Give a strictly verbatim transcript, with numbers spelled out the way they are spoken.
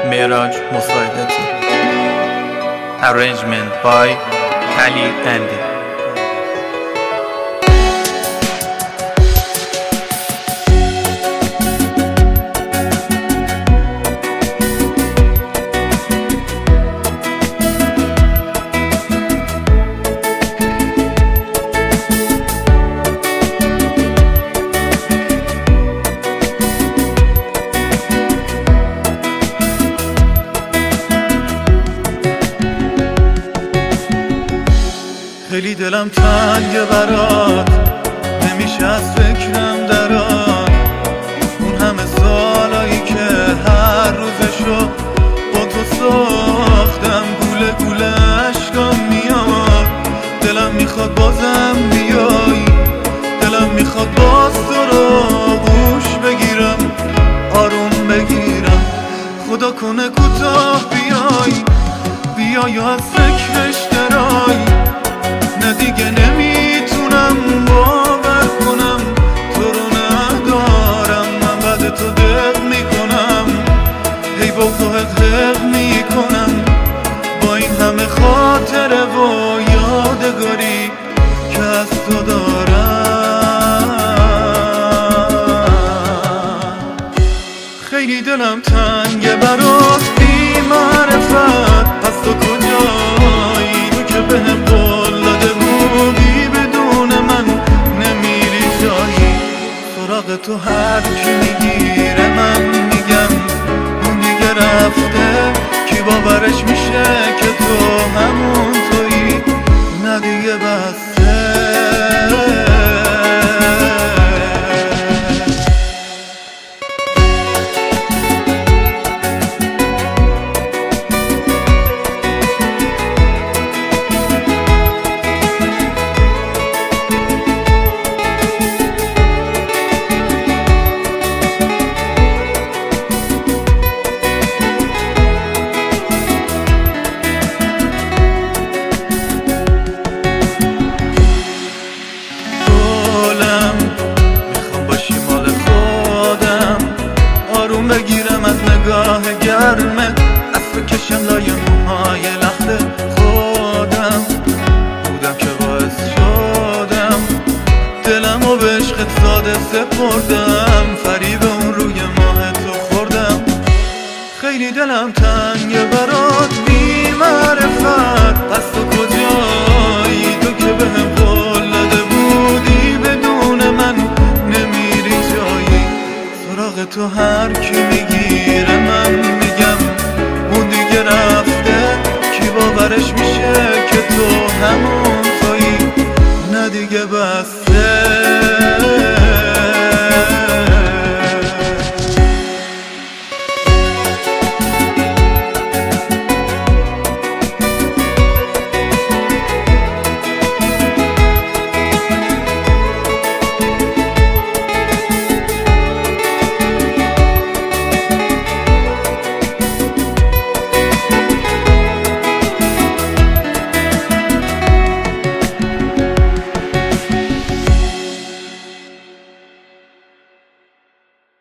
Miraj Musaidati. Arrangement by Ali Andy. خیلی دلم تنگه برات، نمیشه از فکرم درات. اون همه سالایی که هر روزشو با تو ساختم، گوله گوله عشقام میاد. دلم میخواد بازم بیای، دلم میخواد باز تو رو گوش بگیرم، آروم بگیرم. خدا کنه کوتاه بیای، بیای و از فکرش درای. نه دیگه نمیتونم باور کنم تو رو ندارم. من بعد تو دق میکنم، هی با تو حق حق میکنم. با این همه خاطره و یادگاری که از تو دارم. خیلی دلم تنگه برات بی معرفت. پس تو کجایی؟ تو که بهم قول داده بودی بدون من نمیری جایی. سراغ تو هر کی میگیره من میگم اون دیگه رفته. کی باورش میشه که تو همون تویی؟ نه دیگه بسته. بگیرم از نگاه گرمه، از تو کشم لای موهای لخت خودم. بودم که باعث شدم دلم و به عشقت ساده سپردم. فریب اون روی ماه تو خوردم. خیلی دلم تنگه برات بی معرفت. پس تو کجایی؟ تو که بهم قول داده بودی بدون من نمیری جایی. سراغ تو هر کی میگیره من میگم اون دیگه رفته. کی باورش میشه که تو همون تویی؟ نه دیگه بسته.